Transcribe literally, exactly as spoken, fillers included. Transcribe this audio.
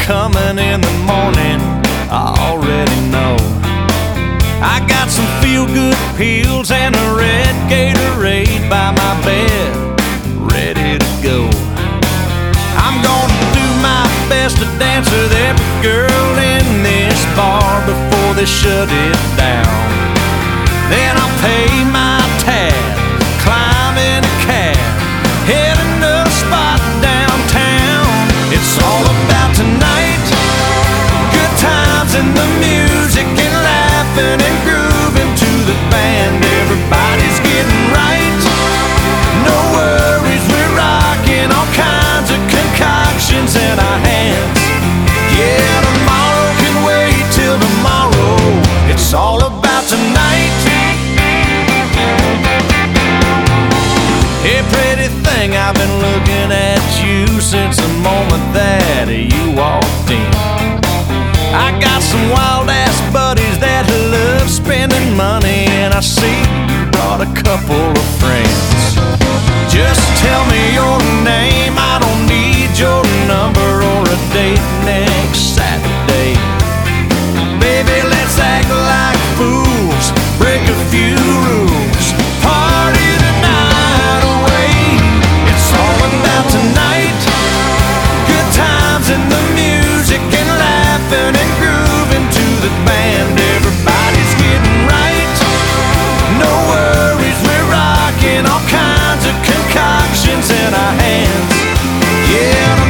coming in the morning, I already know. I got some feel-good pills and a red Gatorade by my bed, ready to go. I'm gonna do my best to dance with every girl in this bar before they shut it down. Then I'll pay my tab, climb in a cab, heading to a spot downtown. It's all about tonight, good times and the music and laughing and grooving to the band. Everybody's getting right, no worries, we're rocking all kinds of concoctions in our hands. Yeah, tomorrow can wait till tomorrow. It's all about tonight. Hey, pretty thing, I've been looking at you since the moment that you walked in. I got some wild-ass buddies that love spending money, and I see you brought a couple of friends. Just tell me your name, I don't need your number or a date next Saturday. Baby, let's act like fools, break a few rules, party the night away. It's all about tonight, good times and the music and laughing and grooving to the band. Everybody's getting right, no worries, we're rocking all kinds of concoctions in our hands. Yeah.